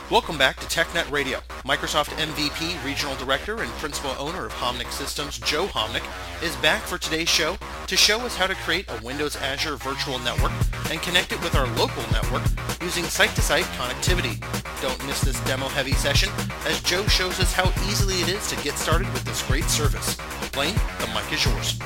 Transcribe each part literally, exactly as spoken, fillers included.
Welcome back to TechNet Radio. Microsoft M V P, Regional Director, and Principal Owner of Homnic Systems, Joe Homnic, is back for today's show to show us how to create a Windows Azure virtual network and connect it with our local network using site-to-site connectivity. Don't miss this demo-heavy session as Joe shows us how easily it is to get started with this great service. Blaine, the mic is yours.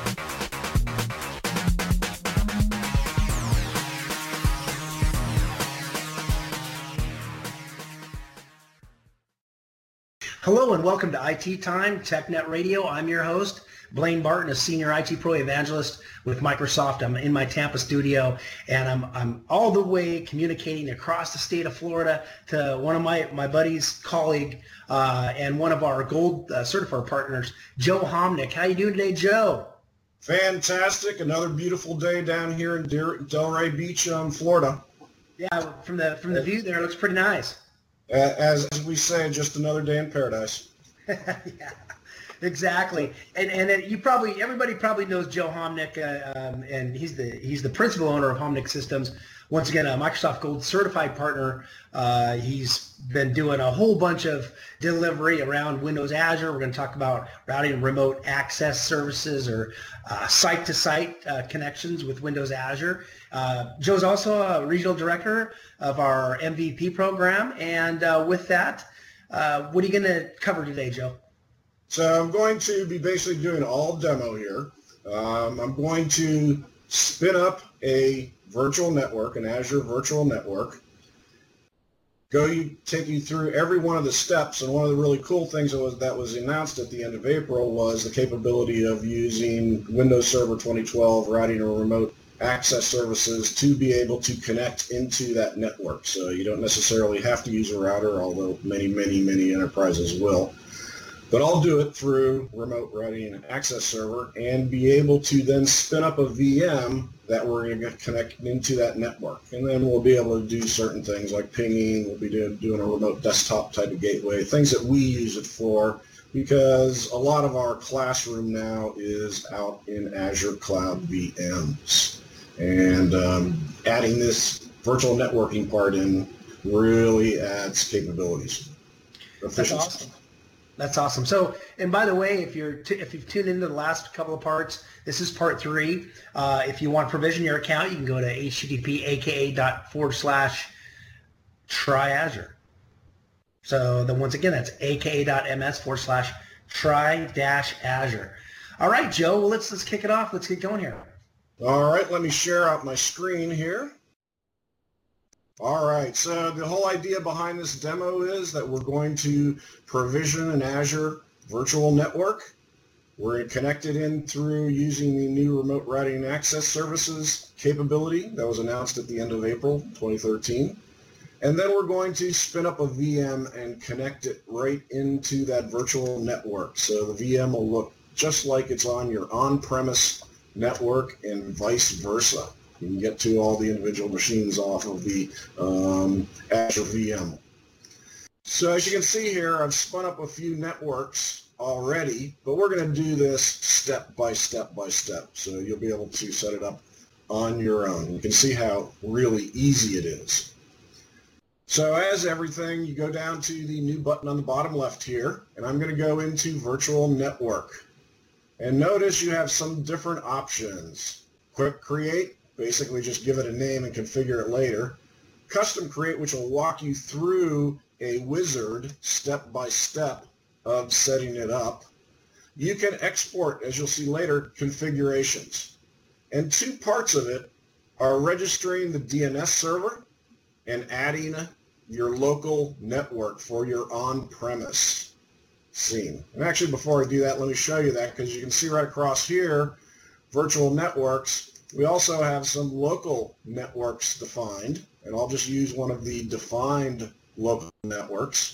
Hello and welcome to I T Time, TechNet Radio. I'm your host, Blaine Barton, a senior I T pro evangelist with Microsoft. I'm in my Tampa studio, and I'm I'm all the way communicating across the state of Florida to one of my, my buddies, colleague, uh, and one of our gold uh, certified partners, Joe Homnic. How you doing today, Joe? Fantastic. Another beautiful day down here in Delray Beach, um, Florida. Yeah, from the from the view there, it looks pretty nice. As, as we say, just another day in paradise. Yeah, exactly. And and it, you probably everybody probably knows Joe Homnic, uh, um, and he's the he's the principal owner of Homnic Systems. Once again, a Microsoft Gold certified partner. Uh, he's been doing a whole bunch of delivery around Windows Azure. We're going to talk about routing remote access services or uh, site-to-site uh, connections with Windows Azure. Uh, Joe's also a regional director of our M V P program. And uh, with that, uh, what are you going to cover today, Joe? So I'm going to be basically doing all demo here. Um, I'm going to spin up a virtual network, an Azure virtual network, go you, take you through every one of the steps. And one of the really cool things that was, that was announced at the end of April was the capability of using Windows Server twenty twelve routing or remote access services to be able to connect into that network. So you don't necessarily have to use a router, although many, many, many enterprises will. But I'll do it through remote routing and access server and be able to then spin up a V M that we're going to connect into that network. And then we'll be able to do certain things like pinging. We'll be doing, doing a remote desktop type of gateway, things that we use it for, because a lot of our classroom now is out in Azure Cloud V Ms. And um, adding this virtual networking part in really adds capabilities. That's awesome. That's awesome. So, and by the way, if you're t- if you've tuned into the last couple of parts, this is part three. Uh, if you want to provision your account, you can go to http aka dot forward slash try Azure. So then once again, that's aka.ms forward slash try dash Azure. All right, Joe. Well, let's let's kick it off. Let's get going here. All right, let me share out my screen here. All right, so the whole idea behind this demo is that we're going to provision an Azure virtual network. We're connected in through using the new remote routing and access services capability that was announced at the end of April twenty thirteen. And then we're going to spin up a V M and connect it right into that virtual network. So the V M will look just like it's on your on-premise network and vice versa. You can get to all the individual machines off of the um, Azure V M. So as you can see here, I've spun up a few networks already, but we're going to do this step by step by step. So you'll be able to set it up on your own. You can see how really easy it is. So as everything, you go down to the new button on the bottom left here, and I'm going to go into Virtual Network. And notice you have some different options. Quick Create, basically just give it a name and configure it later. Custom Create, which will walk you through a wizard step by step of setting it up. You can export, as you'll see later, configurations. And two parts of it are registering the D N S server and adding your local network for your on-premise scene. And actually, before I do that, let me show you that, because you can see right across here, virtual networks. We also have some local networks defined, and I'll just use one of the defined local networks.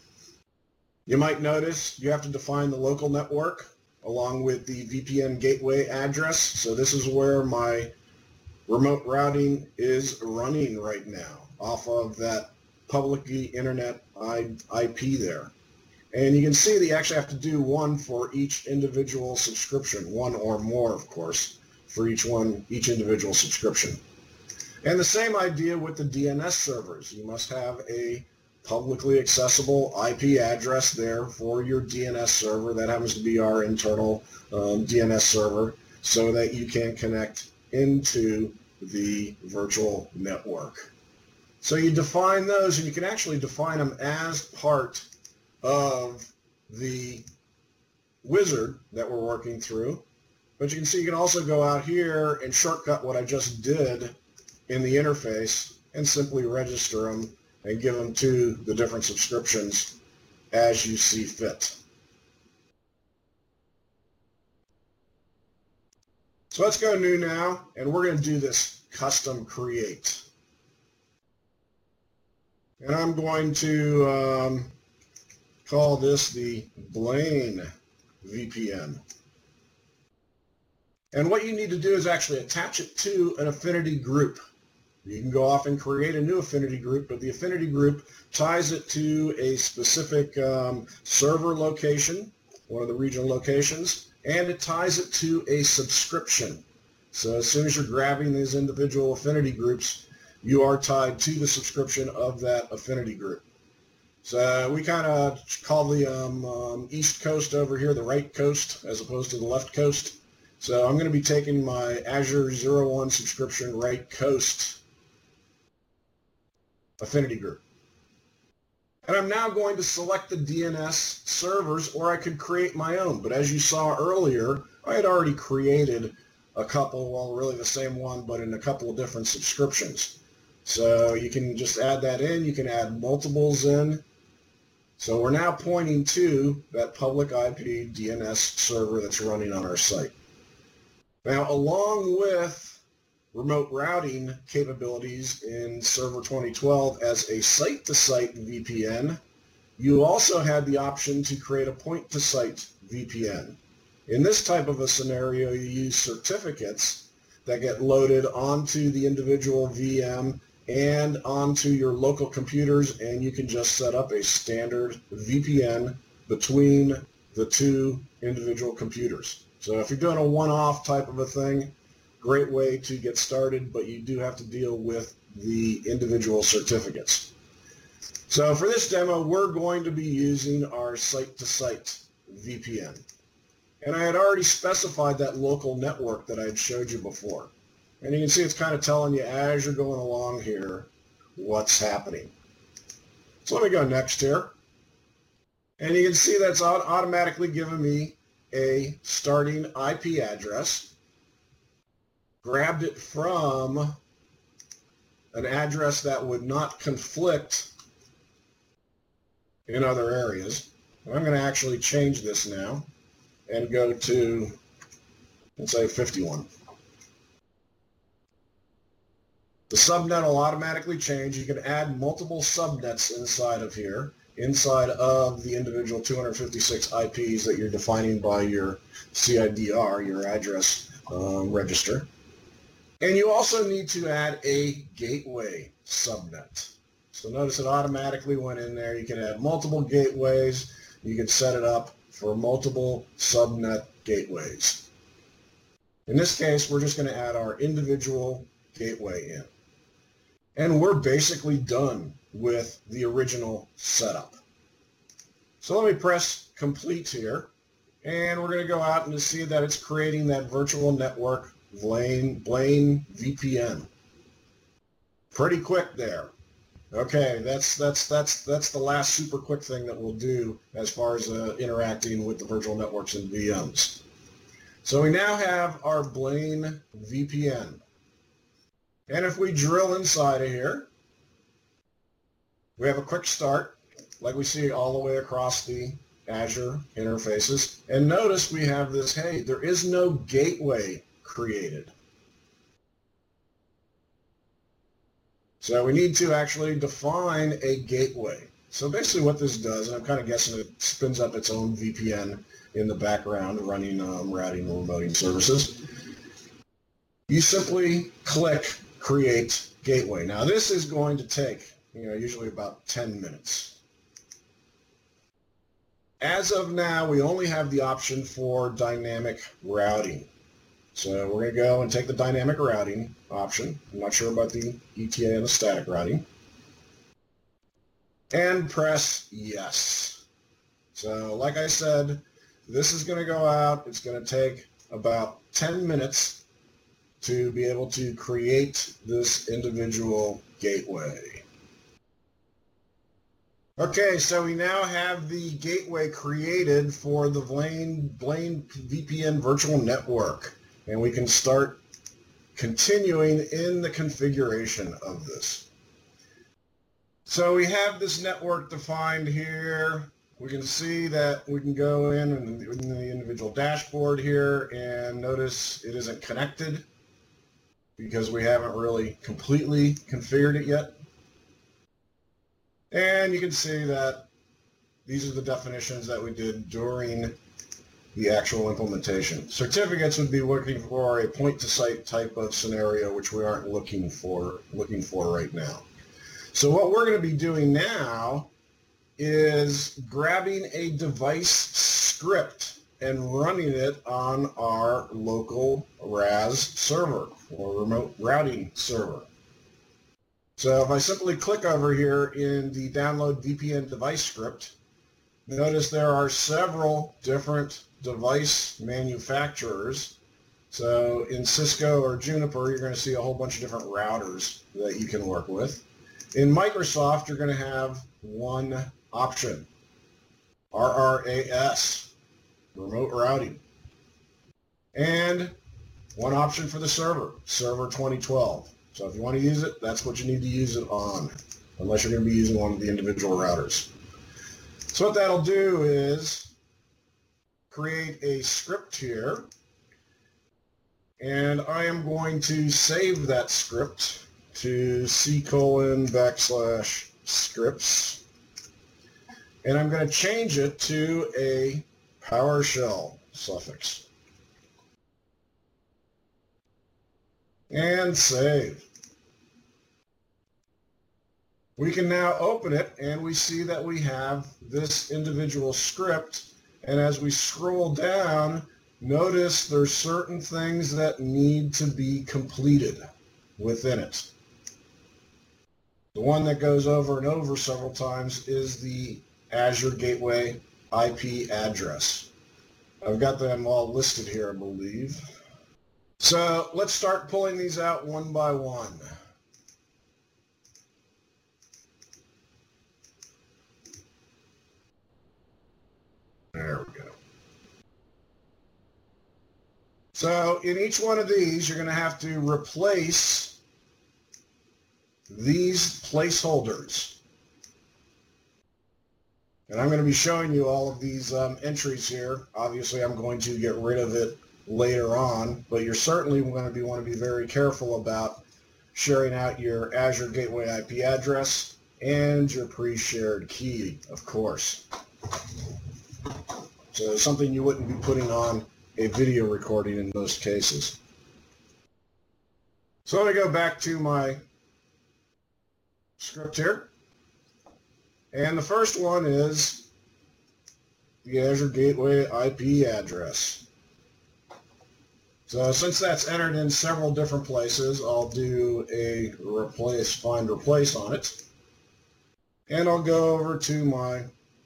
You might notice you have to define the local network along with the V P N gateway address. So this is where my remote routing is running right now, off of that publicly internet I P there. And you can see that you actually have to do one for each individual subscription, one or more, of course, for each one, each individual subscription. And the same idea with the D N S servers. You must have a publicly accessible I P address there for your D N S server. That happens to be our internal um, D N S server, so that you can connect into the virtual network. So you define those, and you can actually define them as part of the wizard that we're working through. But you can see you can also go out here and shortcut what I just did in the interface and simply register them and give them to the different subscriptions as you see fit. So let's go new now, and we're going to do this custom create. And I'm going to um, call this the Blaine V P N. And what you need to do is actually attach it to an affinity group. You can go off and create a new affinity group, but the affinity group ties it to a specific um, server location, one of the regional locations, and it ties it to a subscription. So as soon as you're grabbing these individual affinity groups, you are tied to the subscription of that affinity group. So we kind of call the um, um, East Coast over here the right coast as opposed to the left coast. So I'm going to be taking my Azure zero one subscription right coast affinity group. And I'm now going to select the D N S servers, or I could create my own. But as you saw earlier, I had already created a couple, well, really the same one, but in a couple of different subscriptions. So you can just add that in. You can add multiples in. So we're now pointing to that public I P D N S server that's running on our site. Now, along with remote routing capabilities in Server twenty twelve as a site-to-site V P N, you also had the option to create a point-to-site V P N. In this type of a scenario, you use certificates that get loaded onto the individual V M and onto your local computers, and you can just set up a standard V P N between the two individual computers. So if you're doing a one-off type of a thing, great way to get started, but you do have to deal with the individual certificates. So for this demo, we're going to be using our site-to-site V P N. And I had already specified that local network that I had showed you before. And you can see it's kind of telling you as you're going along here what's happening. So let me go next here. And you can see that's automatically giving me a starting I P address. Grabbed it from an address that would not conflict in other areas. And I'm going to actually change this now and go to, let's say, fifty-one. The subnet will automatically change. You can add multiple subnets inside of here, inside of the individual two hundred fifty-six I Ps that you're defining by your C I D R, your address um, register. And you also need to add a gateway subnet. So notice it automatically went in there. You can add multiple gateways. You can set it up for multiple subnet gateways. In this case, we're just going to add our individual gateway in. And we're basically done with the original setup. So let me press complete here. And we're going to go out and see that it's creating that virtual network Blaine, Blaine V P N. Pretty quick there. Okay, that's that's that's that's the last super quick thing that we'll do as far as uh, interacting with the virtual networks and V Ms. So we now have our Blaine V P N. And if we drill inside of here, we have a quick start, like we see all the way across the Azure interfaces. And notice we have this, hey, there is no gateway created. So we need to actually define a gateway. So basically what this does, and I'm kind of guessing it spins up its own V P N in the background running um, routing and remoting services. You simply click Create Gateway. Now this is going to take, you know, usually about ten minutes. As of now, we only have the option for dynamic routing. So we're going to go and take the dynamic routing option. I'm not sure about the E T A and the static routing. and press yes. So like I said, this is going to go out. It's going to take about ten minutes to be able to create this individual gateway. Okay, so we now have the gateway created for the Blaine, Blaine V P N virtual network, and we can start continuing in the configuration of this. So we have this network defined here. We can see that we can go in in the individual dashboard here and notice it isn't connected because we haven't really completely configured it yet. And you can see that these are the definitions that we did during the actual implementation. Certificates would be looking for a point-to-site type of scenario, which we aren't looking for looking for right now. So what we're going to be doing now is grabbing a device script and running it on our local R A S server or remote routing server. So if I simply click over here in the download V P N device script, notice there are several different device manufacturers. So in Cisco or Juniper, you're going to see a whole bunch of different routers that you can work with. In Microsoft, you're going to have one option, R R A S, remote routing. And one option for the server, Server twenty twelve. So if you want to use it, that's what you need to use it on, unless you're going to be using one of the individual routers. So what that'll do is create a script here, and I am going to save that script to C colon backslash scripts, and I'm going to change it to a PowerShell suffix. And save. We can now open it, and we see that we have this individual script, and as we scroll down, notice there's certain things that need to be completed within it. The one that goes over and over several times is the Azure Gateway I P address. I've got them all listed here, I believe. So let's start pulling these out one by one. There we go. So in each one of these, you're going to have to replace these placeholders. And I'm going to be showing you all of these um, entries here. Obviously, I'm going to get rid of it later on, but you're certainly going to be want to be very careful about sharing out your Azure Gateway I P address and your pre-shared key, of course. So something you wouldn't be putting on a video recording in most cases. So let me go back to my script here. And the first one is the Azure Gateway I P address. So since that's entered in several different places, I'll do a replace, find replace on it. And I'll go over to my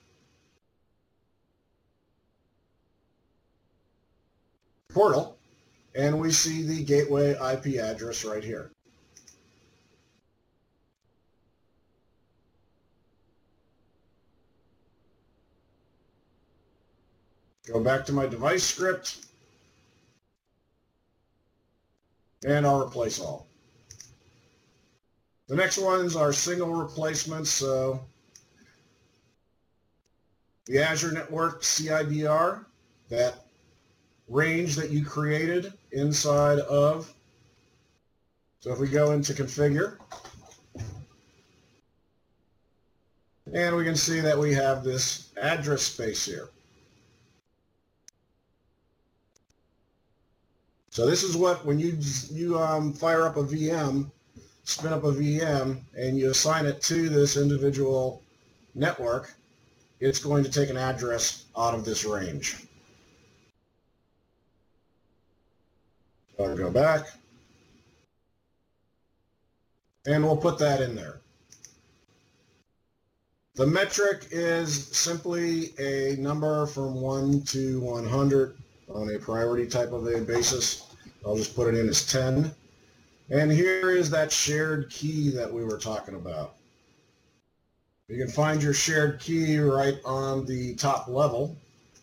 portal, and we see the gateway I P address right here. Go back to my device script, and I'll replace all. The next ones are single replacements, so the Azure Network C I D R, that range that you created inside of. So if we go into configure, and we can see that we have this address space here. So this is what, when you, you um, fire up a V M, spin up a V M, and you assign it to this individual network, it's going to take an address out of this range. So I'll go back, and we'll put that in there. The metric is simply a number from one to one hundred on a priority type of a basis. I'll just put it in as ten. And here is that shared key that we were talking about. You can find your shared key right on the top level.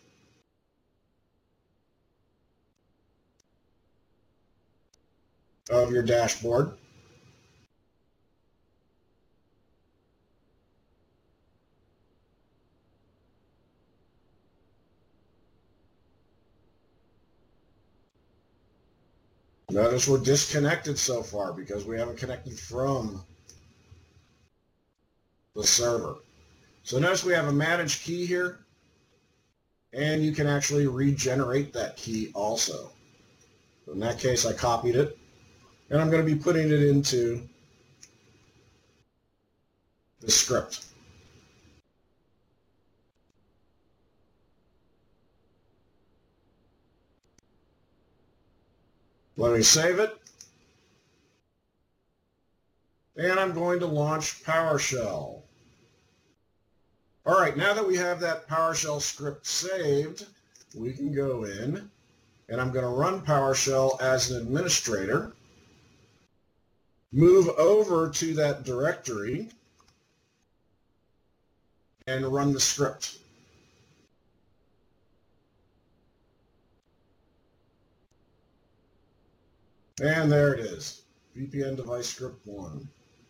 Of your dashboard. Notice we're disconnected so far because we haven't connected from the server. So notice we have a managed key here, and you can actually regenerate that key also. In that case, I copied it, and I'm going to be putting it into the script. Let me save it. And I'm going to launch PowerShell. All right, now that we have that PowerShell script saved, we can go in, and I'm going to run PowerShell as an administrator, move over to that directory, and run the script. And there it is, V P N device script one.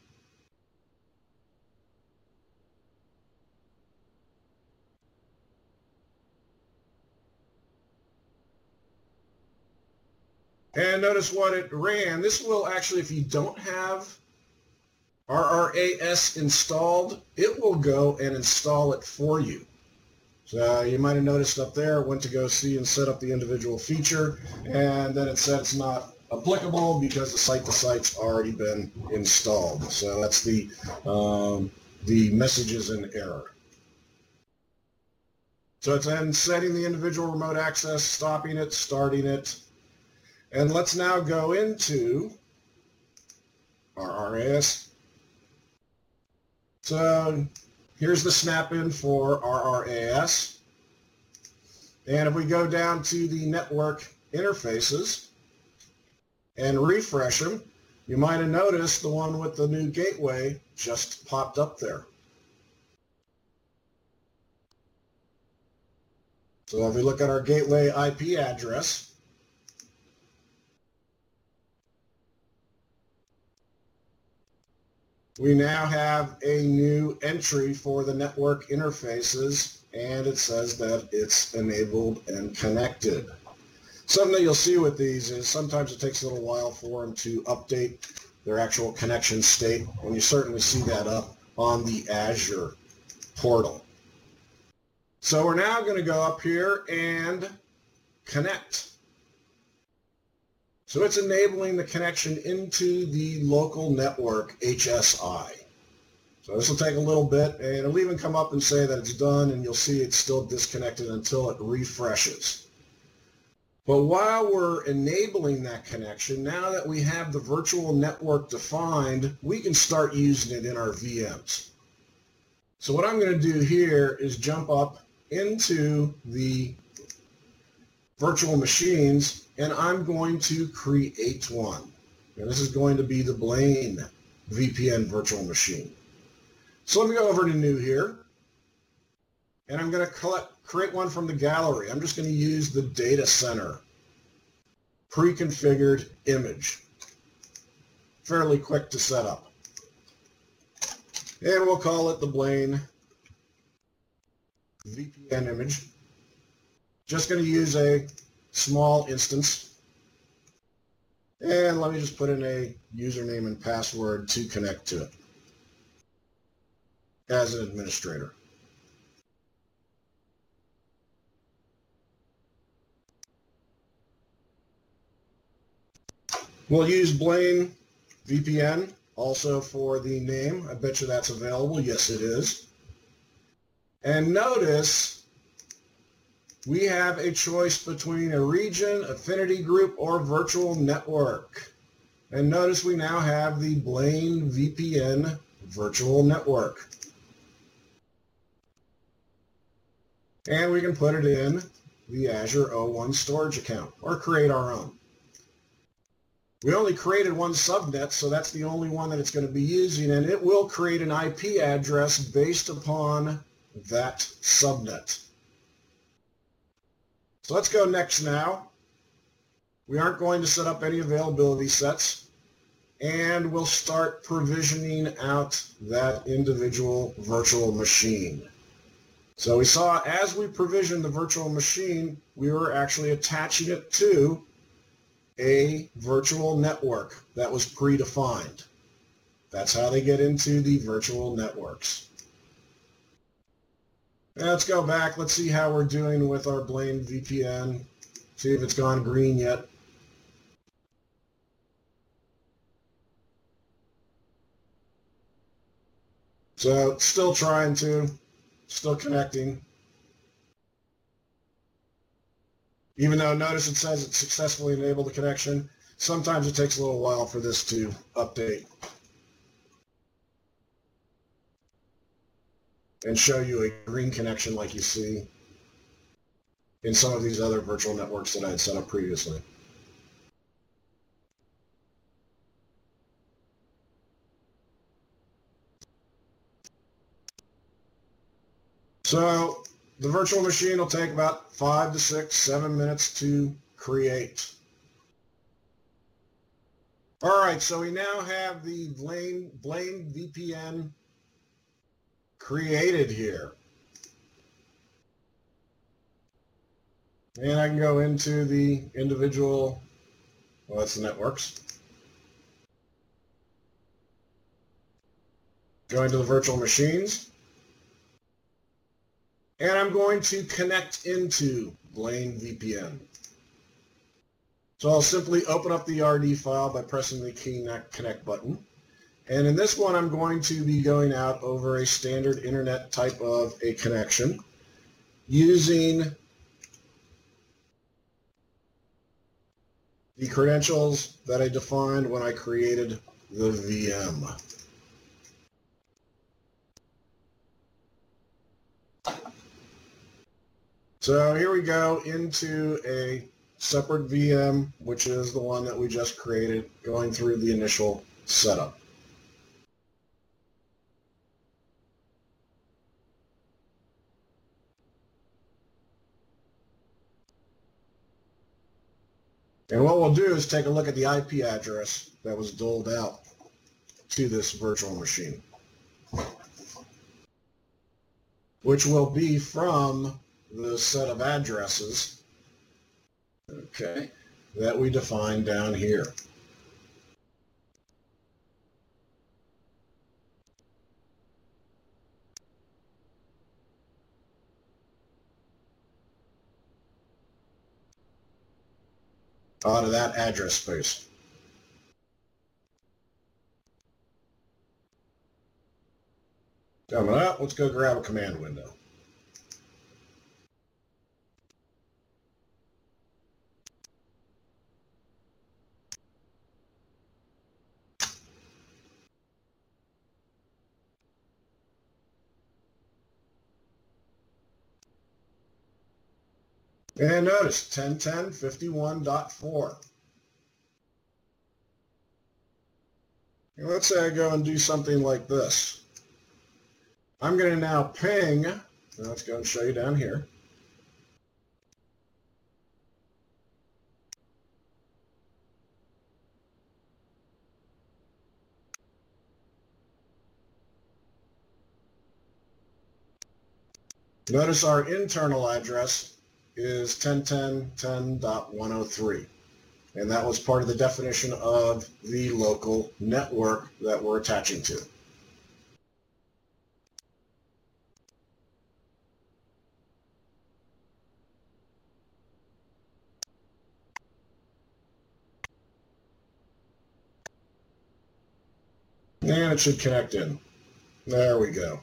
And notice what it ran. This will actually, if you don't have R R A S installed, it will go and install it for you. So you might have noticed up there, it went to go see and set up the individual feature, and then it said it's not applicable because the site-to-site's already been installed. So that's the um, the messages in error. So it's then setting the individual remote access, stopping it, starting it. And let's now go into R R A S. So here's the snap-in for R R A S. And if we go down to the network interfaces and refresh them, you might have noticed the one with the new gateway just popped up there. So if we look at our gateway I P address, we now have a new entry for the network interfaces, and it says that it's enabled and connected. Something that you'll see with these is sometimes it takes a little while for them to update their actual connection state, and you certainly see that up on the Azure portal. So we're now going to go up here and connect. So it's enabling the connection into the local network H S I. So this will take a little bit, and it'll even come up and say that it's done, and you'll see it's still disconnected until it refreshes. But while we're enabling that connection, now that we have the virtual network defined, we can start using it in our V Ms. So what I'm going to do here is jump up into the virtual machines, and I'm going to create one. And this is going to be the Blaine V P N virtual machine. So let me go over to New here, and I'm going to collect, create one from the gallery. I'm just going to use the data center pre-configured image. Fairly quick to set up. And we'll call it the Blaine V P N image. Just going to use a small instance. And let me just put in a username and password to connect to it as an administrator. We'll use Blaine V P N also for the name. I bet you that's available. Yes, it is. And notice we have a choice between a region, affinity group, or virtual network. And notice we now have the Blaine V P N virtual network. And we can put it in the Azure O one storage account or create our own. We only created one subnet, so that's the only one that it's going to be using, and it will create an I P address based upon that subnet. So let's go next now. We aren't going to set up any availability sets, and we'll start provisioning out that individual virtual machine. So we saw as we provisioned the virtual machine, we were actually attaching it to a virtual network that was predefined. That's how they get into the virtual networks. Now let's go back. Let's see how we're doing with our Blame V P N. See if it's gone green yet. So still trying to, still connecting. Even though notice it says it successfully enabled the connection, sometimes it takes a little while for this to update and show you a green connection like you see in some of these other virtual networks that I had set up previously. So the virtual machine will take about five to six, seven minutes to create. All right, so we now have the Blame, Blame V P N created here. And I can go into the individual, well, that's the networks. Go into the virtual machines. And I'm going to connect into Blame V P N. So I'll simply open up the R D file by pressing the key connect button. And in this one, I'm going to be going out over a standard internet type of a connection using the credentials that I defined when I created the V M. So here we go into a separate V M, which is the one that we just created, going through the initial setup. And what we'll do is take a look at the I P address that was doled out to this virtual machine, which will be from the set of addresses, okay, that we define down here. Out of that address space. Coming up, let's go grab a command window. And notice ten ten fifty-one dot four. And let's say I go and do something like this. I'm going to now ping, let's go and show you down here. Notice our internal address is ten ten ten dot one oh three, and that was part of the definition of the local network that we're attaching to. And it should connect in. There we go.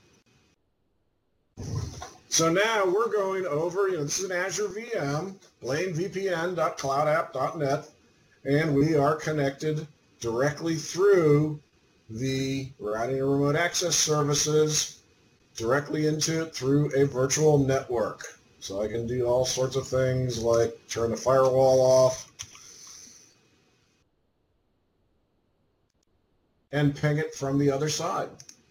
So now we're going over, you know, this is an Azure V M, blame V P N dot cloud app dot net, and we are connected directly through the, we're adding a remote access services directly into it through a virtual network. So I can do all sorts of things like turn the firewall off and ping it from the other side.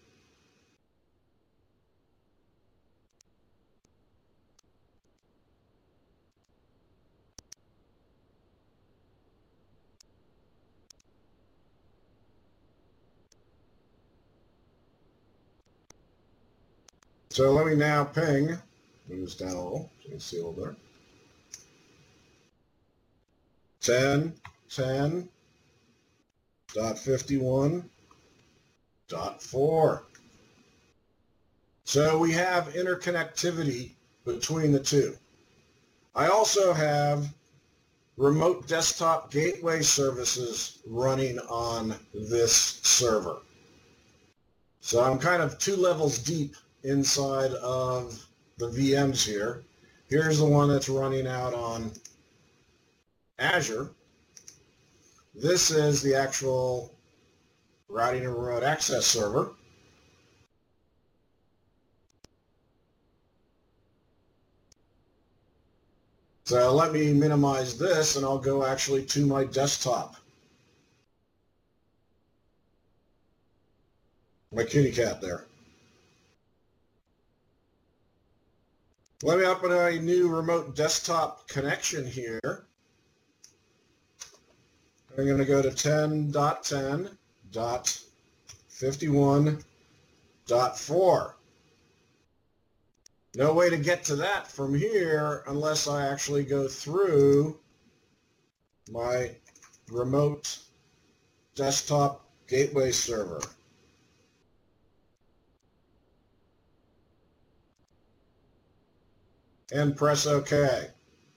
So let me now ping, move this down a little so you can see a little better. ten, ten, dot fifty-one, dot four. So we have interconnectivity between the two. I also have remote desktop gateway services running on this server. So I'm kind of two levels deep inside of the V Ms here. Here's the one that's running out on Azure. This is the actual routing and remote access server. So let me minimize this and I'll go actually to my desktop. My kitty cat there. Let me open a new remote desktop connection here. I'm going to go to ten dot ten dot fifty-one dot four. No way to get to that from here unless I actually go through my remote desktop gateway server. And press OK.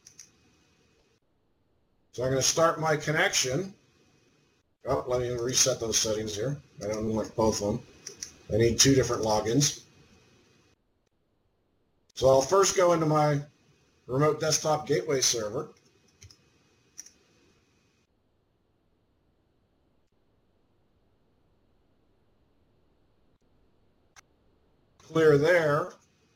So I'm going to start my connection. Oh, let me reset those settings here. I don't want both of them. I need two different logins. So I'll first go into my remote desktop gateway server. Clear there.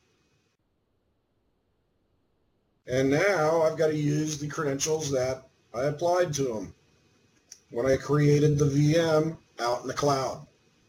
And now I've got to use the credentials that I applied to them when I created the V M out in the cloud.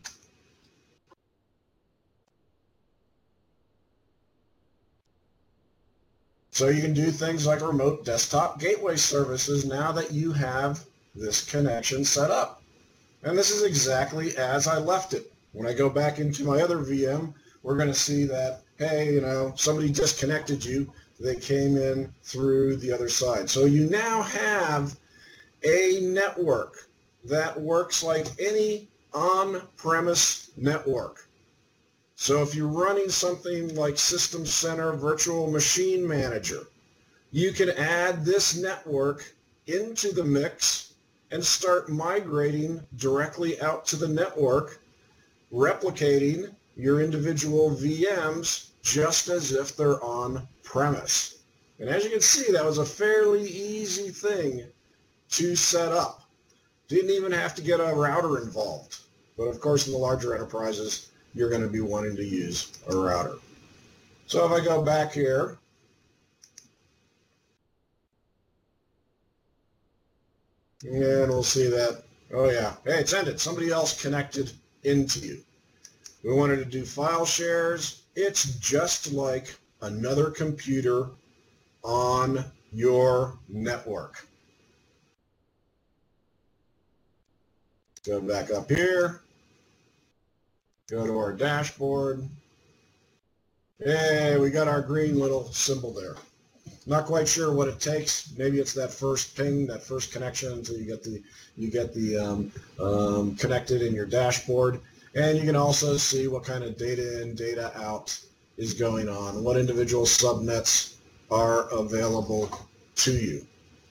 So you can do things like remote desktop gateway services now that you have this connection set up. And this is exactly as I left it. When I go back into my other V M, we're going to see that, hey, you know, somebody disconnected you. They came in through the other side. So you now have a network that works like any on-premise network. So if you're running something like System Center Virtual Machine Manager, you can add this network into the mix and start migrating directly out to the network, replicating your individual V Ms just as if they're on premise. And as you can see, that was a fairly easy thing to set up. Didn't even have to get a router involved. But of course, in the larger enterprises, you're going to be wanting to use a router. So if I go back here, and we'll see that, oh yeah, hey, it's ended. Somebody else connected into you. We wanted to do file shares. It's just like another computer on your network. Go back up here. Go to our dashboard. Hey, we got our green little symbol there. Not quite sure what it takes. Maybe it's that first ping, that first connection until you get the you get the um, um, connected in your dashboard. And you can also see what kind of data in, data out is going on, what individual subnets are available to you.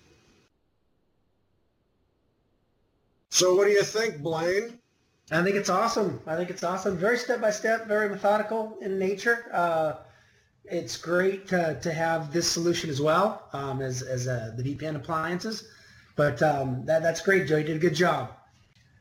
So what do you think, Blaine? I think it's awesome. I think it's awesome. Very step-by-step, very methodical in nature. Uh, it's great to, to have this solution as well um, as, as uh, the V P N appliances. But um, that, that's great, Joe. You did a good job.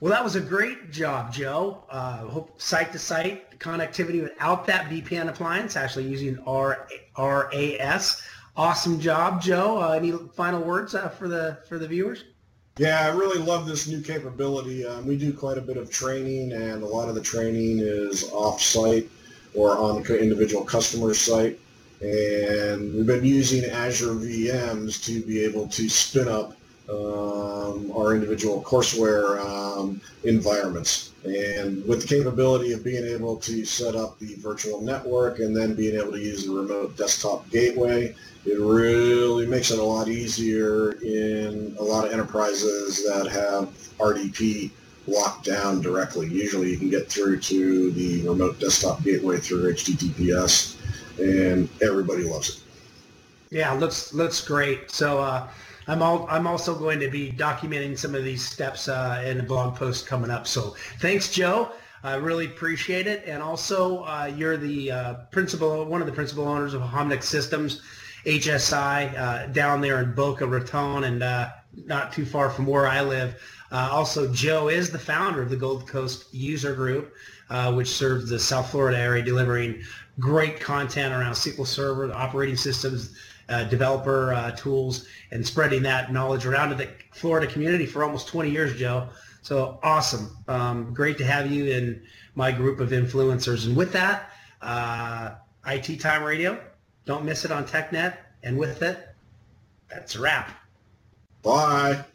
Well, that was a great job, Joe. Uh, hope site-to-site connectivity without that V P N appliance, actually using R A S. Awesome job, Joe. Uh, any final words uh, for the for the viewers? Yeah, I really love this new capability. Um, we do quite a bit of training, and a lot of the training is off-site or on the individual customer site. And we've been using Azure V Ms to be able to spin up um, our individual courseware um, environments. And with the capability of being able to set up the virtual network and then being able to use the remote desktop gateway, it really makes it a lot easier in a lot of enterprises that have R D P locked down directly. Usually you can get through to the remote desktop gateway through H T T P S, and everybody loves it. Yeah, looks looks great. So uh, I'm all I'm also going to be documenting some of these steps uh, in a blog post coming up. So thanks, Joe. I really appreciate it. And also, uh, you're the uh, principal, one of the principal owners of Homnic Systems, H S I, uh, down there in Boca Raton, and uh, not too far from where I live. Uh, also, Joe is the founder of the Gold Coast User Group, uh, which serves the South Florida area, delivering great content around S Q L Server, operating systems, uh, developer uh, tools, and spreading that knowledge around to the Florida community for almost twenty years, Joe. So awesome. Um, great to have you in my group of influencers. And with that, uh, I T Time Radio, don't miss it on TechNet. And with it, that's a wrap. Bye.